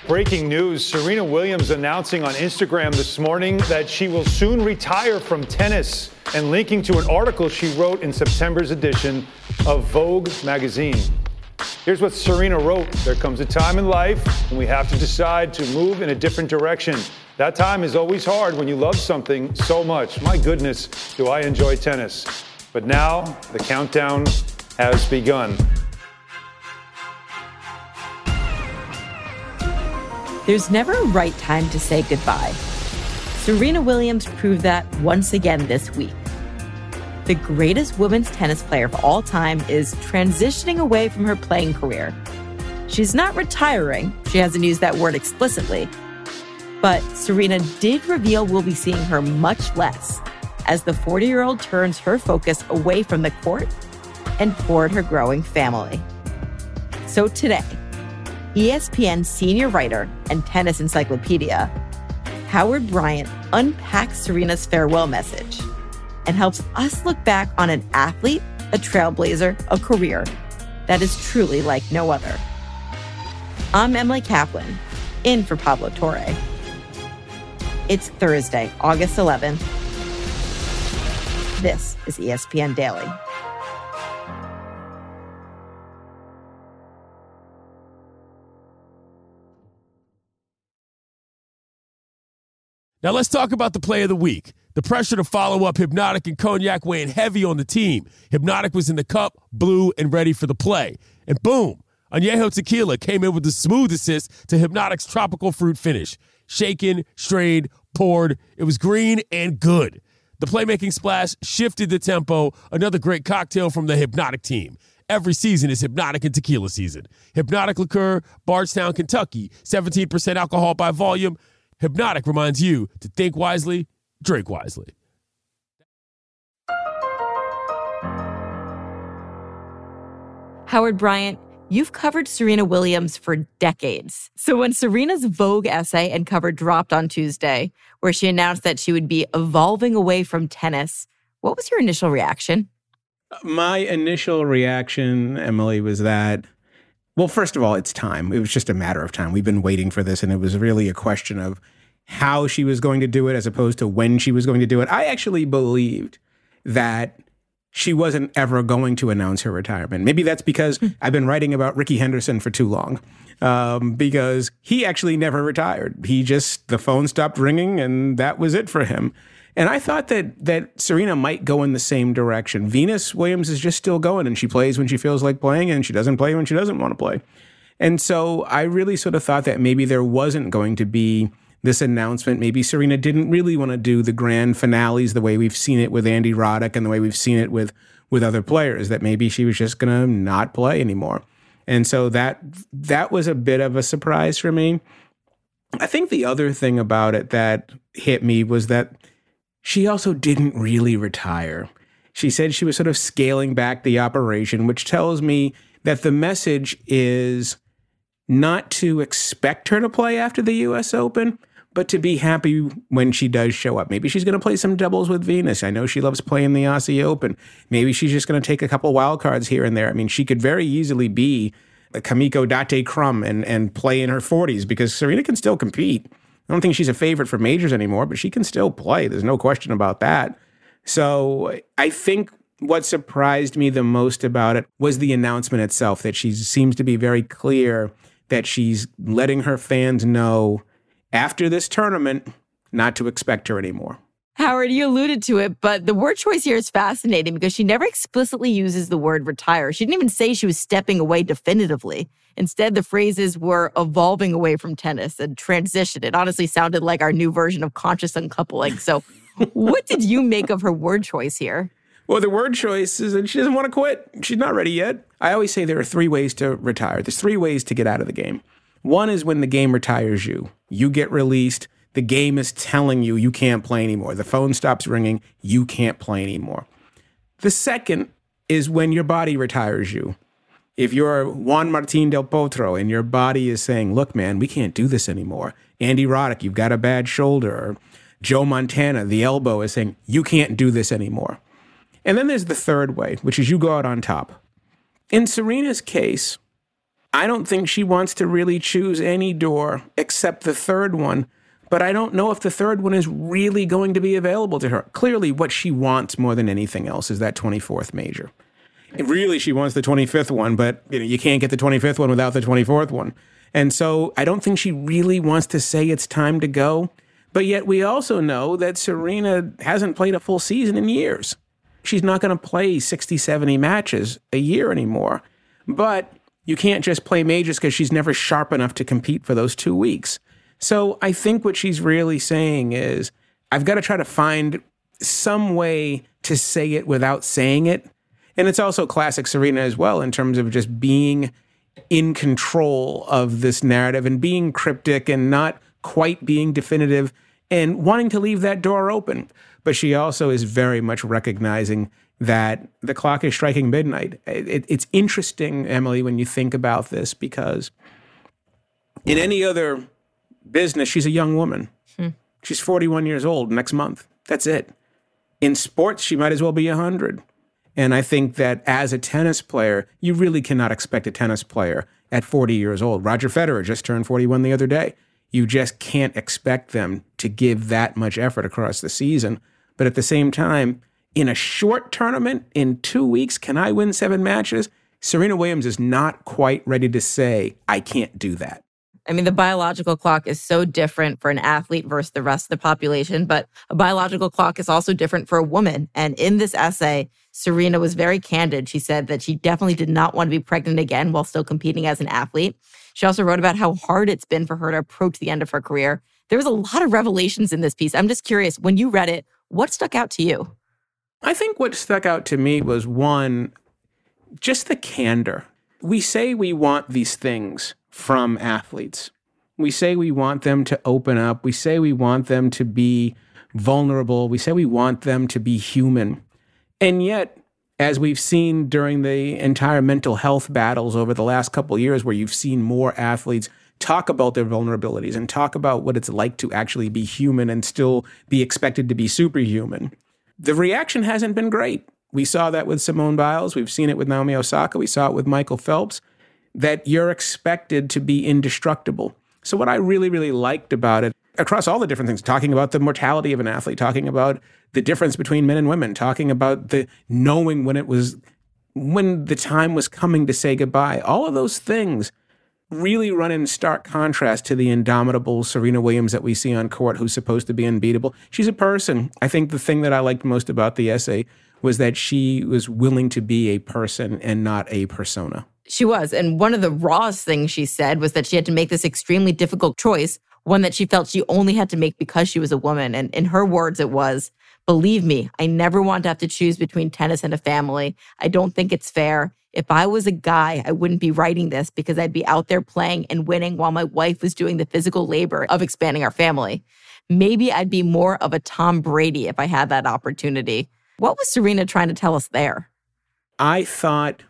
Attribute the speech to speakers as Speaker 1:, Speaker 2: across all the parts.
Speaker 1: Breaking news, Serena Williams announcing on Instagram this morning that she will soon retire from tennis and linking to an article she wrote in September's edition of Vogue magazine. Here's what Serena wrote. There comes a time in life when we have to decide to move in a different direction. That time is always hard when you love something so much. My goodness, do I enjoy tennis. But now the countdown has begun.
Speaker 2: There's never a right time to say goodbye. Serena Williams proved that once again this week. The greatest women's tennis player of all time is transitioning away from her playing career. She's not retiring. She hasn't used that word explicitly. But Serena did reveal we'll be seeing her much less as the 40-year-old turns her focus away from the court and toward her growing family. So today, ESPN senior writer and tennis encyclopedia, Howard Bryant unpacks Serena's farewell message and helps us look back on an athlete, a trailblazer, a career that is truly like no other. I'm Emily Kaplan, in for Pablo Torre. It's Thursday, August 11th. This is ESPN Daily.
Speaker 3: Now let's talk about the play of the week. The pressure to follow up Hypnotic and Cognac weighing heavy on the team. Hypnotic was in the cup, blue, and ready for the play. And boom, Añejo Tequila came in with the smooth assist to Hypnotic's tropical fruit finish. Shaken, strained, poured. It was green and good. The playmaking splash shifted the tempo. Another great cocktail from the Hypnotic team. Every season is Hypnotic and Tequila season. Hypnotic Liqueur, Bardstown, Kentucky. 17% alcohol by volume. Hypnotic reminds you to think wisely, drink wisely.
Speaker 2: Howard Bryant, you've covered Serena Williams for decades. So when Serena's Vogue essay and cover dropped on Tuesday, where she announced that she would be evolving away from tennis, what was your initial reaction?
Speaker 4: My initial reaction, Emily, was that, well, first of all, it's time. It was just a matter of time. We've been waiting for this, and it was really a question of how she was going to do it as opposed to when she was going to do it. I actually believed that she wasn't ever going to announce her retirement. Maybe that's because I've been writing about Ricky Henderson for too long, because he actually never retired. The phone stopped ringing, and that was it for him. And I thought that Serena might go in the same direction. Venus Williams is just still going, and she plays when she feels like playing, and she doesn't play when she doesn't want to play. And so I really sort of thought that maybe there wasn't going to be this announcement. Maybe Serena didn't really want to do the grand finales the way we've seen it with Andy Roddick and the way we've seen it with other players, that maybe she was just going to not play anymore. And so that was a bit of a surprise for me. I think the other thing about it that hit me was that she also didn't really retire. She said she was sort of scaling back the operation, which tells me that the message is not to expect her to play after the U.S. Open, but to be happy when she does show up. Maybe she's going to play some doubles with Venus. I know she loves playing the Aussie Open. Maybe she's just going to take a couple wild cards here and there. I mean, she could very easily be a Kamiko Date Crum and play in her 40s, because Serena can still compete. I don't think she's a favorite for majors anymore, but she can still play. There's no question about that. So I think what surprised me the most about it was the announcement itself, that she seems to be very clear that she's letting her fans know after this tournament not to expect her anymore.
Speaker 2: Howard, you alluded to it, but the word choice here is fascinating because she never explicitly uses the word retire. She didn't even say she was stepping away definitively. Instead, the phrases were evolving away from tennis and transition. It honestly sounded like our new version of conscious uncoupling. So what did you make of her word choice here?
Speaker 4: Well, the word choice is that she doesn't want to quit. She's not ready yet. I always say there are 3 ways to retire. There's 3 ways to get out of the game. One is when the game retires you. You get released. The game is telling you can't play anymore. The phone stops ringing. You can't play anymore. The second is when your body retires you. If you're Juan Martín del Potro and your body is saying, look, man, we can't do this anymore. Andy Roddick, you've got a bad shoulder. Or Joe Montana, the elbow, is saying, you can't do this anymore. And then there's the third way, which is you go out on top. In Serena's case, I don't think she wants to really choose any door except the third one. But I don't know if the third one is really going to be available to her. Clearly, what she wants more than anything else is that 24th major. Really, she wants the 25th one, but you can't get the 25th one without the 24th one. And so I don't think she really wants to say it's time to go. But yet we also know that Serena hasn't played a full season in years. She's not going to play 60, 70 matches a year anymore. But you can't just play majors because she's never sharp enough to compete for those 2 weeks. So I think what she's really saying is, I've got to try to find some way to say it without saying it. And it's also classic Serena as well in terms of just being in control of this narrative and being cryptic and not quite being definitive and wanting to leave that door open. But she also is very much recognizing that the clock is striking midnight. It's interesting, Emily, when you think about this, because in any other business, she's a young woman. She's 41 years old next month. That's it. In sports, she might as well be 100. And I think that as a tennis player, you really cannot expect a tennis player at 40 years old. Roger Federer just turned 41 the other day. You just can't expect them to give that much effort across the season. But at the same time, in a short tournament, in 2 weeks, can I win 7 matches? Serena Williams is not quite ready to say, I can't do that.
Speaker 2: I mean, the biological clock is so different for an athlete versus the rest of the population, but a biological clock is also different for a woman. And in this essay, Serena was very candid. She said that she definitely did not want to be pregnant again while still competing as an athlete. She also wrote about how hard it's been for her to approach the end of her career. There was a lot of revelations in this piece. I'm just curious, when you read it, what stuck out to you?
Speaker 4: I think what stuck out to me was, one, just the candor. We say we want these things from athletes. We say we want them to open up. We say we want them to be vulnerable. We say we want them to be human. And yet, as we've seen during the entire mental health battles over the last couple of years, where you've seen more athletes talk about their vulnerabilities and talk about what it's like to actually be human and still be expected to be superhuman, the reaction hasn't been great. We saw that with Simone Biles. We've seen it with Naomi Osaka. We saw it with Michael Phelps, that you're expected to be indestructible. So what I really, really liked about it, across all the different things, talking about the mortality of an athlete, talking about the difference between men and women, talking about the knowing when the time was coming to say goodbye, all of those things really run in stark contrast to the indomitable Serena Williams that we see on court, who's supposed to be unbeatable. She's a person. I think the thing that I liked most about the essay was that she was willing to be a person and not a persona.
Speaker 2: She was. And one of the rawest things she said was that she had to make this extremely difficult choice, one that she felt she only had to make because she was a woman. And in her words, it was, believe me, I never want to have to choose between tennis and a family. I don't think it's fair. If I was a guy, I wouldn't be writing this because I'd be out there playing and winning while my wife was doing the physical labor of expanding our family. Maybe I'd be more of a Tom Brady if I had that opportunity. What was Serena trying to tell us there?
Speaker 4: I thought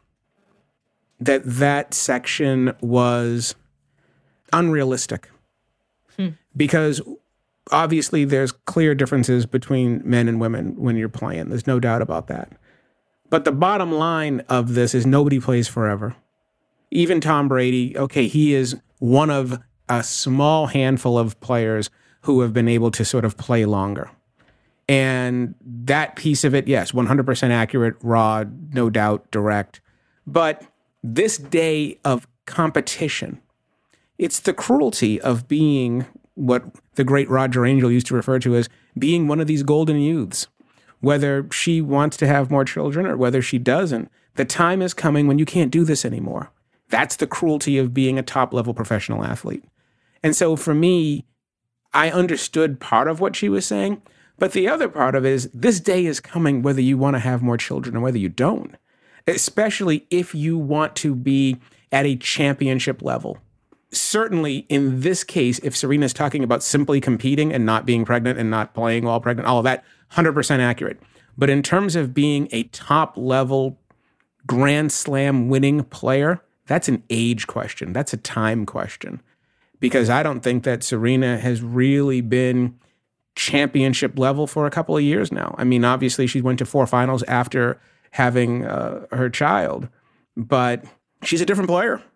Speaker 4: that section was unrealistic because obviously there's clear differences between men and women when you're playing. There's no doubt about that. But the bottom line of this is nobody plays forever. Even Tom Brady, okay, he is one of a small handful of players who have been able to sort of play longer. And that piece of it, yes, 100% accurate, raw, no doubt, direct. But this day of competition, it's the cruelty of being what the great Roger Angell used to refer to as being one of these golden youths. Whether she wants to have more children or whether she doesn't, the time is coming when you can't do this anymore. That's the cruelty of being a top-level professional athlete. And so for me, I understood part of what she was saying, but the other part of it is this day is coming whether you want to have more children or whether you don't, especially if you want to be at a championship level. Certainly in this case, if Serena's talking about simply competing and not being pregnant and not playing while pregnant, all of that, 100% accurate. But in terms of being a top-level Grand Slam winning player, that's an age question. That's a time question. Because I don't think that Serena has really been championship level for a couple of years now. I mean, obviously she went to 4 finals after having her child, but she's a different player.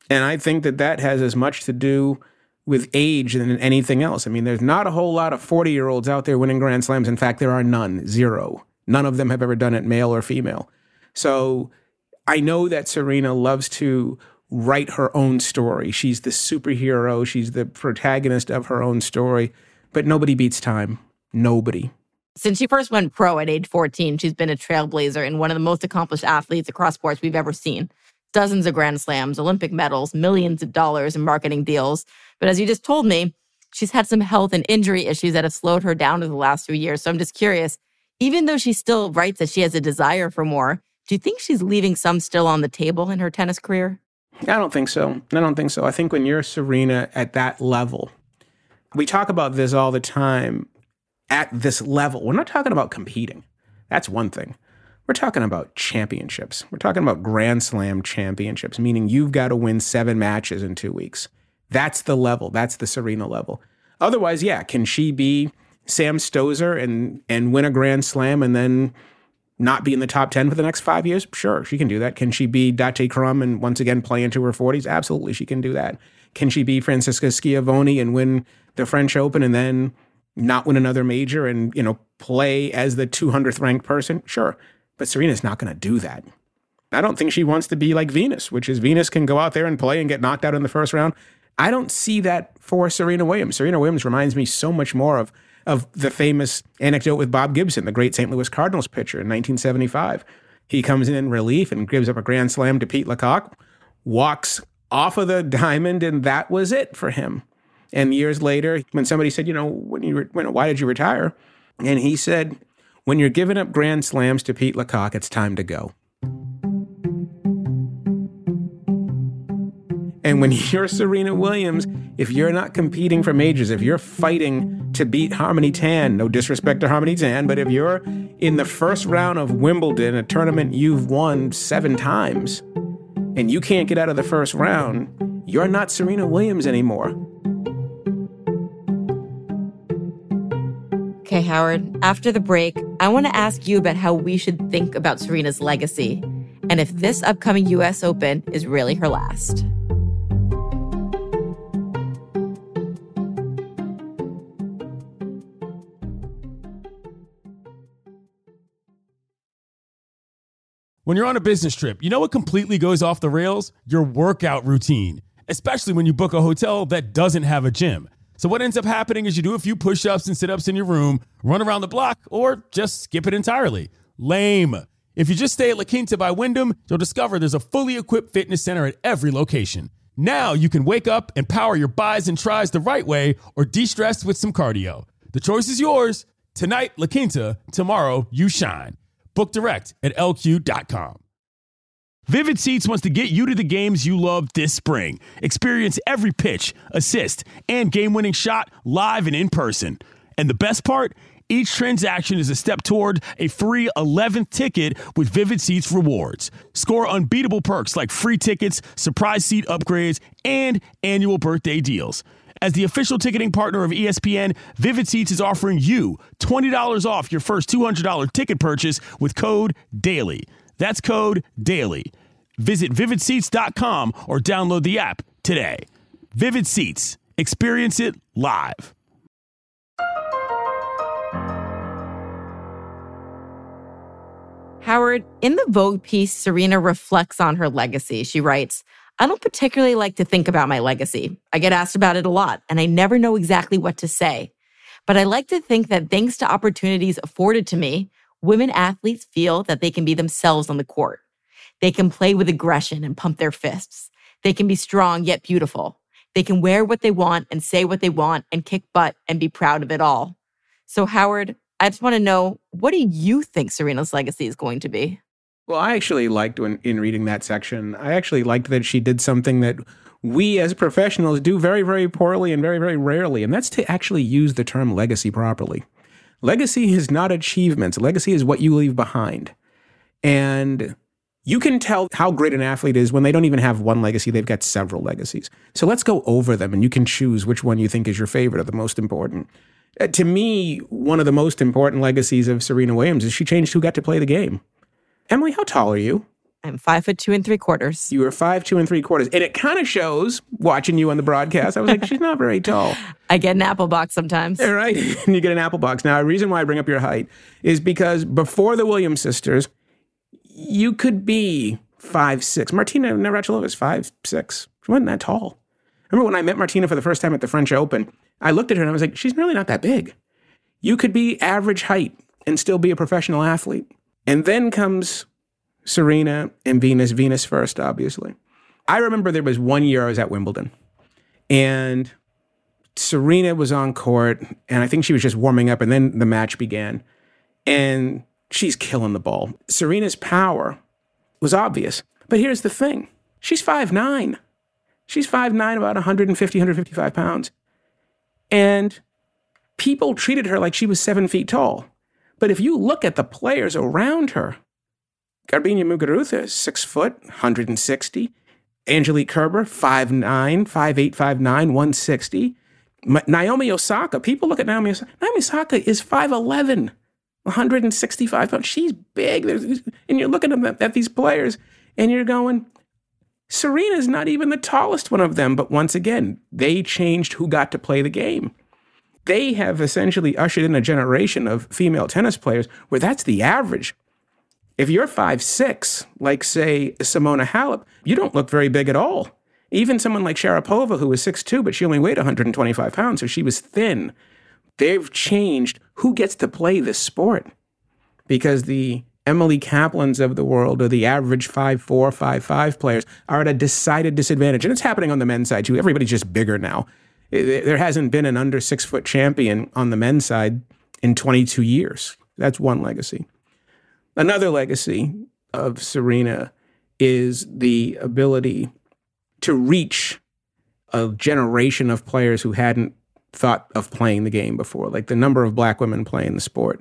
Speaker 4: And I think that has as much to do with age than anything else. I mean, there's not a whole lot of 40-year-olds out there winning Grand Slams. In fact, there are none, zero. None of them have ever done it, male or female. So I know that Serena loves to write her own story. She's the superhero. She's the protagonist of her own story. But nobody beats time. Nobody.
Speaker 2: Since she first went pro at age 14, she's been a trailblazer and one of the most accomplished athletes across sports we've ever seen. Dozens of Grand Slams, Olympic medals, millions of dollars in marketing deals. But as you just told me, she's had some health and injury issues that have slowed her down over the last few years. So I'm just curious, even though she still writes that she has a desire for more, do you think she's leaving some still on the table in her tennis career?
Speaker 4: I don't think so. I think when you're Serena at that level, we talk about this all the time, at this level. We're not talking about competing. That's one thing. We're talking about championships. We're talking about Grand Slam championships, meaning you've got to win 7 matches in 2 weeks. That's the level. That's the Serena level. Otherwise, yeah, can she be Sam Stosur and win a Grand Slam and then not be in the top 10 for the next 5 years? Sure, she can do that. Can she be Date Crum and once again play into her 40s? Absolutely, she can do that. Can she be Francisca Schiavone and win the French Open and then not win another major and, play as the 200th ranked person? Sure. But Serena's not going to do that. I don't think she wants to be like Venus, which is Venus can go out there and play and get knocked out in the first round. I don't see that for Serena Williams. Serena Williams reminds me so much more of the famous anecdote with Bob Gibson, the great St. Louis Cardinals pitcher in 1975. He comes in relief and gives up a grand slam to Pete Lecoq, walks off of the diamond, and that was it for him. And years later, when somebody said, why did you retire? And he said, when you're giving up grand slams to Pete Lecoq, it's time to go. And when you're Serena Williams, if you're not competing for majors, if you're fighting to beat Harmony Tan, no disrespect to Harmony Tan, but if you're in the first round of Wimbledon, a tournament you've won 7 times, and you can't get out of the first round, you're not Serena Williams anymore.
Speaker 2: Okay, Howard, after the break, I want to ask you about how we should think about Serena's legacy and if this upcoming U.S. Open is really her last.
Speaker 3: When you're on a business trip, you know what completely goes off the rails? Your workout routine, especially when you book a hotel that doesn't have a gym. So what ends up happening is you do a few push-ups and sit-ups in your room, run around the block, or just skip it entirely. Lame. If you just stay at La Quinta by Wyndham, you'll discover there's a fully equipped fitness center at every location. Now you can wake up and power your bis and tris the right way or de-stress with some cardio. The choice is yours. Tonight, La Quinta. Tomorrow, you shine. Book direct at LQ.com. Vivid Seats wants to get you to the games you love this spring. Experience every pitch, assist, and game-winning shot live and in person. And the best part? Each transaction is a step toward a free 11th ticket with Vivid Seats rewards. Score unbeatable perks like free tickets, surprise seat upgrades, and annual birthday deals. As the official ticketing partner of ESPN, Vivid Seats is offering you $20 off your first $200 ticket purchase with code DAILY. That's code DAILY. Visit vividseats.com or download the app today. Vivid Seats. Experience it live.
Speaker 2: Howard, in the Vogue piece, Serena reflects on her legacy. She writes, I don't particularly like to think about my legacy. I get asked about it a lot, and I never know exactly what to say. But I like to think that thanks to opportunities afforded to me, women athletes feel that they can be themselves on the court. They can play with aggression and pump their fists. They can be strong yet beautiful. They can wear what they want and say what they want and kick butt and be proud of it all. So, Howard, I just want to know, what do you think Serena's legacy is going to be?
Speaker 4: Well, I actually liked in reading that section, I actually liked that she did something that we as professionals do very, very poorly and very, very rarely, and that's to actually use the term legacy properly. Legacy is not achievements. Legacy is what you leave behind. And you can tell how great an athlete is when they don't even have one legacy. They've got several legacies. So let's go over them, and you can choose which one you think is your favorite or the most important. To me, one of the most important legacies of Serena Williams is she changed who got to play the game. Emily, how tall are you?
Speaker 2: I'm 5'2 3/4".
Speaker 4: You were 5'2 3/4". And it kind of shows, watching you on the broadcast, I was like, she's not very tall.
Speaker 2: I get an apple box sometimes.
Speaker 4: All right. And you get an apple box. Now, the reason why I bring up your height is because before the Williams sisters, you could be 5'6". Martina Navratilova is 5'6". She wasn't that tall. I remember when I met Martina for the first time at the French Open, I looked at her and I was like, she's really not that big. You could be average height and still be a professional athlete. And then comes Serena and Venus. Venus first, obviously. I remember there was one year I was at Wimbledon, and Serena was on court, and I think she was just warming up, and then the match began, and she's killing the ball. Serena's power was obvious. But here's the thing. She's 5'9". She's 5'9", about 150, 155 pounds. And people treated her like she was 7 feet tall. But if you look at the players around her, Garbiñe Muguruza is 6 foot, 160. Angelique Kerber, 5'9", 5'8", 5'9", 160. Naomi Osaka, people look at Naomi Osaka. Naomi Osaka is 5'11", 165 pounds. She's big. And you're looking at these players, and you're going, Serena's not even the tallest one of them. But once again, they changed who got to play the game. They have essentially ushered in a generation of female tennis players where that's the average. If you're 5'6", like, say, Simona Halep, you don't look very big at all. Even someone like Sharapova, who was 6'2", but she only weighed 125 pounds, so she was thin. They've changed who gets to play this sport, because the Emily Kaplans of the world, or the average 5'4", 5'5" players, are at a decided disadvantage. And it's happening on the men's side, too. Everybody's just bigger now. There hasn't been an under 6 foot champion on the men's side in 22 years. That's one legacy. Another legacy of Serena is the ability to reach a generation of players who hadn't thought of playing the game before. Like, the number of black women playing the sport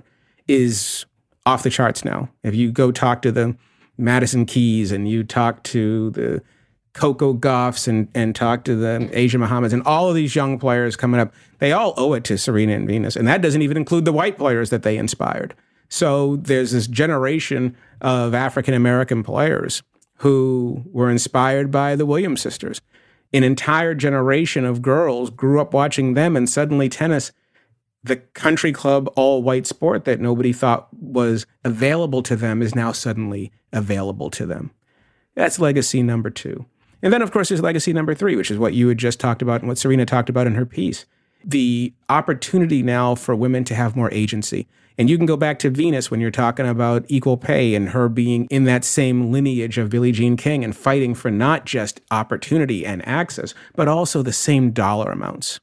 Speaker 4: is off the charts now. If you go talk to the Madison Keys, and you talk to the Coco Gauffs, and talk to the Asia Mohammeds, and all of these young players coming up, they all owe it to Serena and Venus. And that doesn't even include the white players that they inspired. So there's this generation of African-American players who were inspired by the Williams sisters. An entire generation of girls grew up watching them, and suddenly tennis, the country club all-white sport that nobody thought was available to them, is now suddenly available to them. That's legacy number 2. And then, of course, there's legacy number 3, which is what you had just talked about and what Serena talked about in her piece. The opportunity now for women to have more agency. And you can go back to Venus when you're talking about equal pay, and her being in that same lineage of Billie Jean King and fighting for not just opportunity and access, but also the same dollar amounts.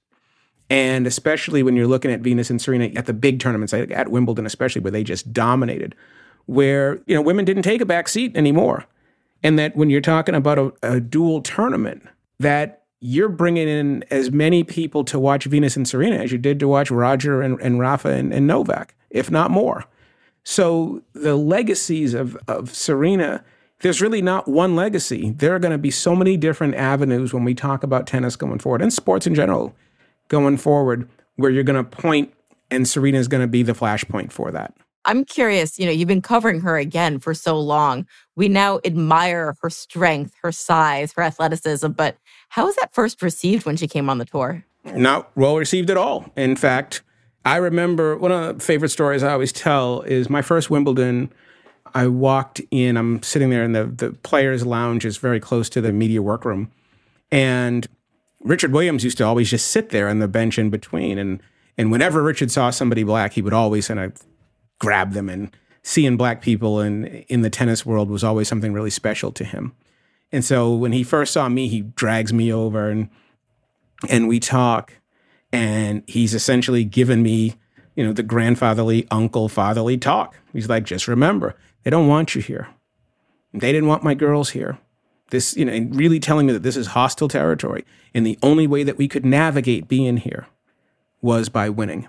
Speaker 4: And especially when you're looking at Venus and Serena at the big tournaments, like at Wimbledon especially, where they just dominated, where, you know, women didn't take a back seat anymore. And that when you're talking about a dual tournament, that you're bringing in as many people to watch Venus and Serena as you did to watch Roger and Rafa and Novak, if not more. So the legacies of Serena, there's really not one legacy. There are going to be so many different avenues when we talk about tennis going forward, and sports in general going forward, where you're going to point, and Serena is going to be the flashpoint for that.
Speaker 2: I'm curious, you've been covering her again for so long. We now admire her strength, her size, her athleticism, but how was that first received when she came on the tour?
Speaker 4: Not well received at all. In fact, I remember one of the favorite stories I always tell is my first Wimbledon. I walked in, I'm sitting there in the players' lounge is very close to the media workroom. And Richard Williams used to always just sit there on the bench in between. And whenever Richard saw somebody black, he would always kind of grab them, and seeing black people in the tennis world was always something really special to him. And so when he first saw me, he drags me over and we talk, and he's essentially given me, the grandfatherly, fatherly talk. He's like, just remember, they don't want you here. They didn't want my girls here. This, and really telling me that this is hostile territory. And the only way that we could navigate being here was by winning.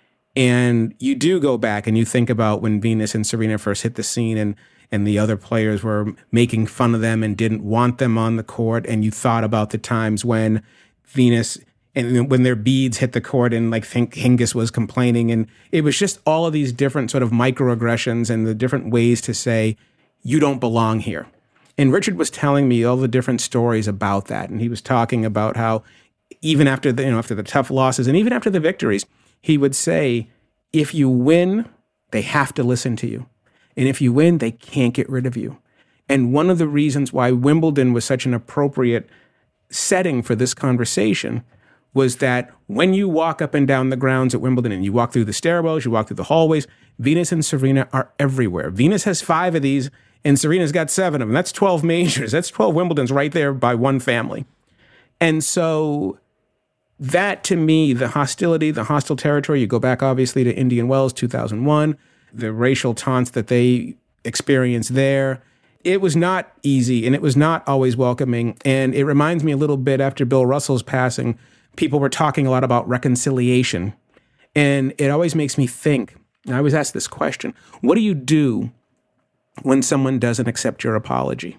Speaker 4: And you do go back and you think about when Venus and Serena first hit the scene, and the other players were making fun of them and didn't want them on the court. And you thought about the times when Venus, and when their beads hit the court, and like Hingis was complaining. And it was just all of these different sort of microaggressions and the different ways to say, you don't belong here. And Richard was telling me all the different stories about that. And he was talking about how even after the tough losses and even after the victories, he would say, if you win, they have to listen to you. And if you win, they can't get rid of you. And one of the reasons why Wimbledon was such an appropriate setting for this conversation was that when you walk up and down the grounds at Wimbledon and you walk through the stairwells, you walk through the hallways, Venus and Serena are everywhere. Venus has 5 of these and Serena's got 7 of them. That's 12 majors. That's 12 Wimbledons right there by one family. And so that, to me, the hostility, the hostile territory, you go back obviously to Indian Wells, 2001, the racial taunts that they experienced there, it was not easy and it was not always welcoming. And it reminds me a little bit after Bill Russell's passing, people were talking a lot about reconciliation. And it always makes me think, and I always ask this question, what do you do when someone doesn't accept your apology?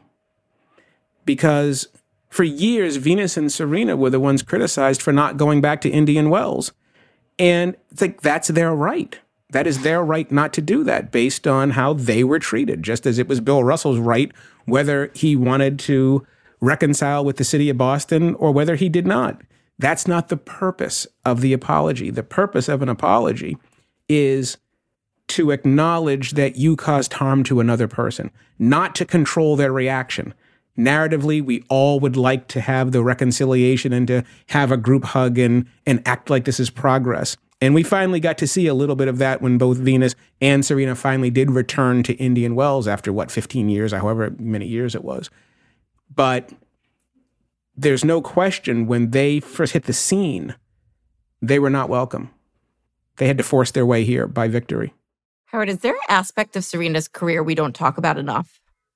Speaker 4: Because for years, Venus and Serena were the ones criticized for not going back to Indian Wells. And it's like, that's their right. That is their right not to do that based on how they were treated, just as it was Bill Russell's right, whether he wanted to reconcile with the city of Boston or whether he did not. That's not the purpose of the apology. The purpose of an apology is to acknowledge that you caused harm to another person, not to control their reaction. Narratively, we all would like to have the reconciliation and to have a group hug and act like this is progress. And we finally got to see a little bit of that when both Venus and Serena finally did return to Indian Wells after, 15 years, however many years it was. But there's no question when they first hit the scene, they were not welcome. They had to force their way here by victory.
Speaker 2: Howard, is there an aspect of Serena's career we don't talk about enough?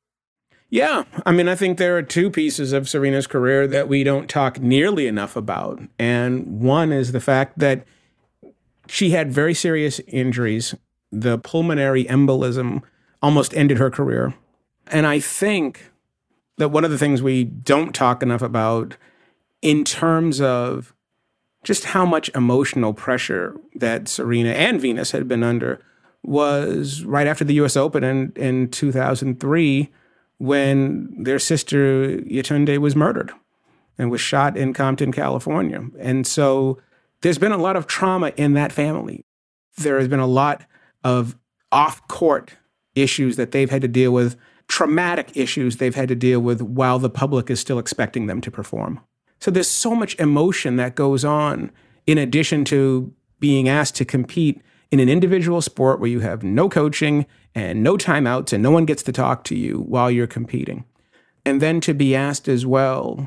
Speaker 4: Yeah. I mean, I think there are 2 pieces of Serena's career that we don't talk nearly enough about. And one is the fact that she had very serious injuries. The pulmonary embolism almost ended her career. And I think that one of the things we don't talk enough about in terms of just how much emotional pressure that Serena and Venus had been under was right after the U.S. Open in 2003 when their sister Yetunde was murdered and was shot in Compton, California. And so there's been a lot of trauma in that family. There has been a lot of off-court issues that they've had to deal with, traumatic issues they've had to deal with while the public is still expecting them to perform. So there's so much emotion that goes on in addition to being asked to compete in an individual sport where you have no coaching and no timeouts and no one gets to talk to you while you're competing. And then to be asked as well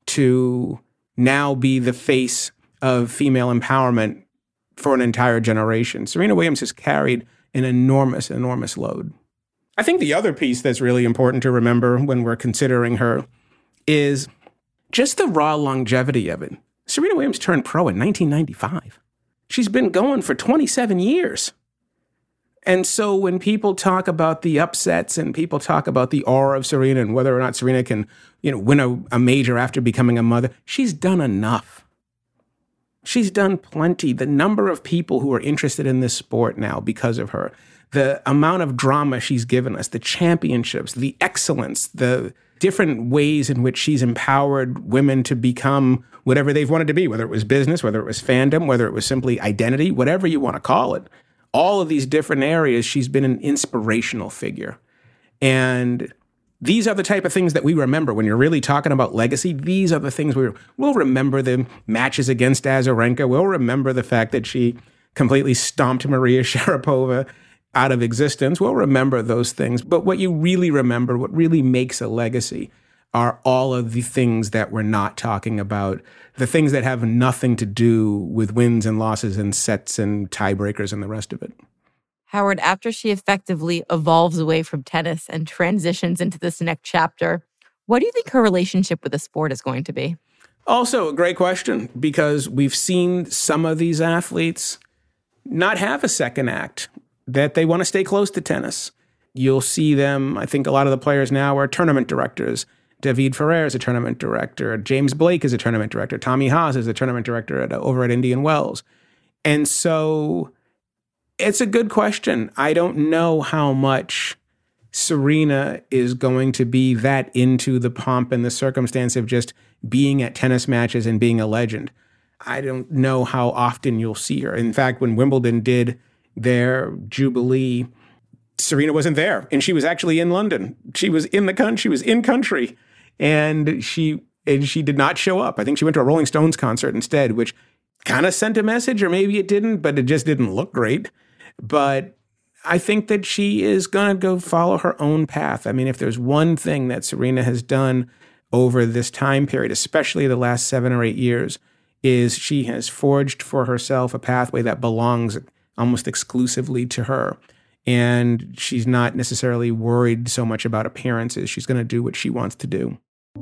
Speaker 4: to now be the face of female empowerment for an entire generation. Serena Williams has carried an enormous, enormous load. I think the other piece that's really important to remember when we're considering her is just the raw longevity of it. Serena Williams turned pro in 1995. She's been going for 27 years. And so when people talk about the upsets and people talk about the aura of Serena and whether or not Serena can, win a major after becoming a mother, she's done enough. She's done plenty. The number of people who are interested in this sport now because of her, the amount of drama she's given us, the championships, the excellence, the different ways in which she's empowered women to become whatever they've wanted to be, whether it was business, whether it was fandom, whether it was simply identity, whatever you want to call it. All of these different areas, she's been an inspirational figure. And these are the type of things that we remember when you're really talking about legacy. These are the things we'll remember the matches against Azarenka. We'll remember the fact that she completely stomped Maria Sharapova out of existence. We'll remember those things. But what you really remember, what really makes a legacy, are all of the things that we're not talking about, the things that have nothing to do with wins and losses and sets and tiebreakers and the rest of it.
Speaker 2: Howard, after she effectively evolves away from tennis and transitions into this next chapter, what do you think her relationship with the sport is going to be?
Speaker 4: Also, a great question, because we've seen some of these athletes not have a second act, that they want to stay close to tennis. You'll see them, I think a lot of the players now are tournament directors. David Ferrer is a tournament director. James Blake is a tournament director. Tommy Haas is a tournament director over at Indian Wells. And so it's a good question. I don't know how much Serena is going to be that into the pomp and the circumstance of just being at tennis matches and being a legend. I don't know how often you'll see her. In fact, when Wimbledon did their Jubilee, Serena wasn't there, and she was actually in London. She was in the country. She was in country, and she did not show up. I think she went to a Rolling Stones concert instead, which kind of sent a message, or maybe it didn't, but it just didn't look great. But I think that she is going to go follow her own path. I mean, if there's one thing that Serena has done over this time period, especially the last 7 or 8 years, is she has forged for herself a pathway that belongs almost exclusively to her. And she's not necessarily worried so much about appearances. She's going to do what she wants to do.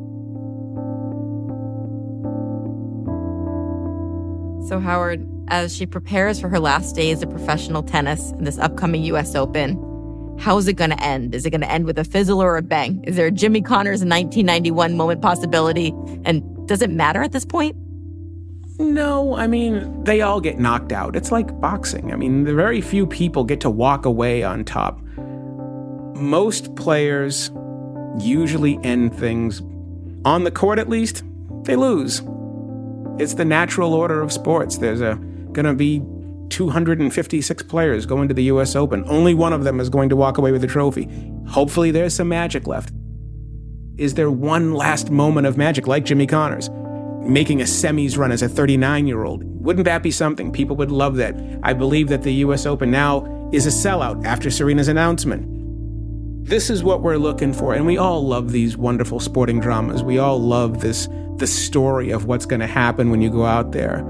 Speaker 2: So, Howard, as she prepares for her last days of professional tennis in this upcoming U.S. Open, how is it going to end? Is it going to end with a fizzle or a bang? Is there a Jimmy Connors 1991 moment possibility? And does it matter at this point?
Speaker 4: No, I mean, they all get knocked out. It's like boxing. I mean, the very few people get to walk away on top. Most players usually end things, on the court at least, they lose. It's the natural order of sports. There's going to be 256 players going to the U.S. Open. Only one of them is going to walk away with a trophy. Hopefully there's some magic left. Is there one last moment of magic like Jimmy Connors? Making a semis run as a 39-year-old. Wouldn't that be something? People would love that. I believe that the U.S. Open now is a sellout after Serena's announcement. This is what we're looking for, and we all love these wonderful sporting dramas. We all love the story of what's going to happen when you go out there.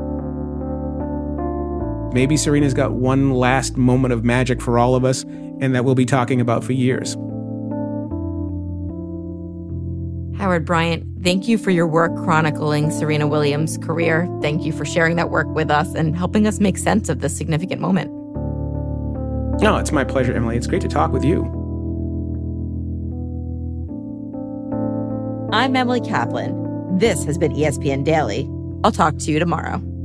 Speaker 4: Maybe Serena's got one last moment of magic for all of us, and that we'll be talking about for years.
Speaker 2: Howard Bryant, thank you for your work chronicling Serena Williams' career. Thank you for sharing that work with us and helping us make sense of this significant moment.
Speaker 4: No, it's my pleasure, Emily. It's great to talk with you.
Speaker 2: I'm Emily Kaplan. This has been ESPN Daily. I'll talk to you tomorrow.